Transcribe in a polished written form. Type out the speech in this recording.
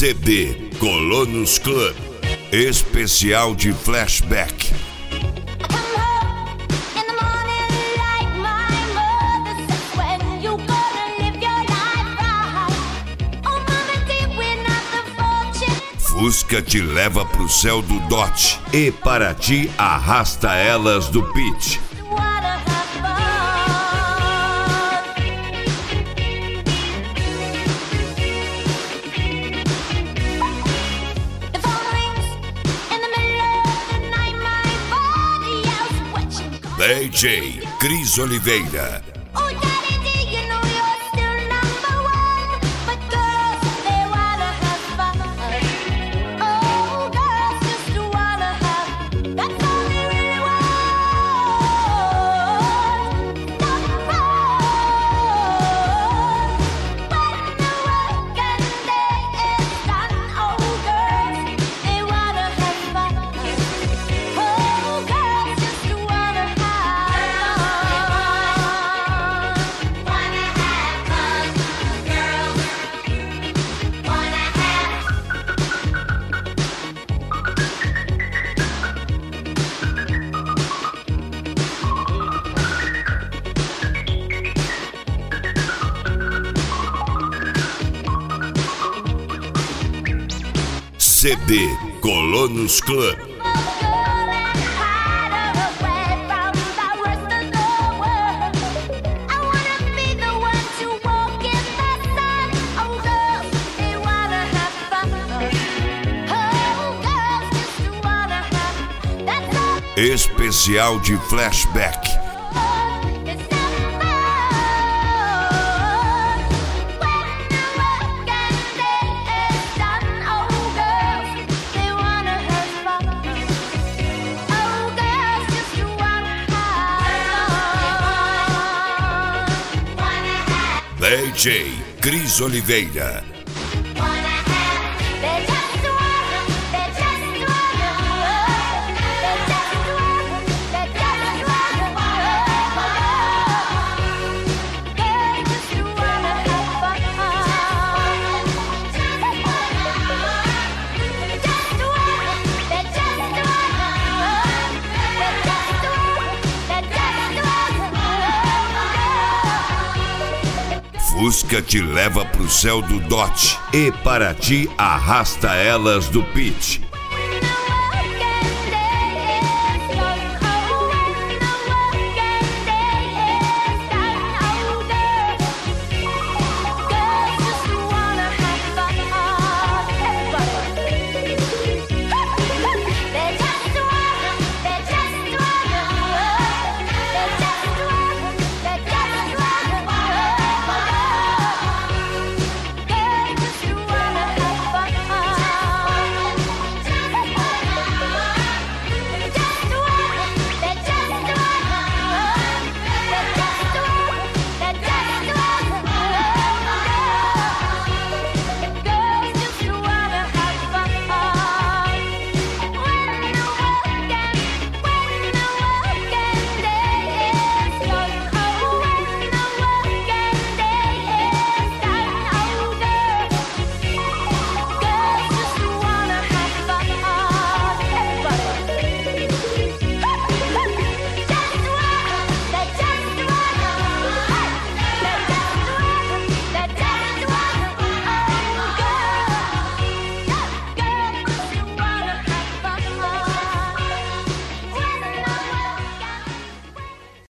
CD Colonos Club, especial de flashback. Fusca te leva pro céu do dote e para ti arrasta elas do pit. DJ Cris Oliveira. CD Colonos Club. Especial de flashback. DJ Cris Oliveira. Fusca te leva pro céu do dote e para ti arrasta elas do pit.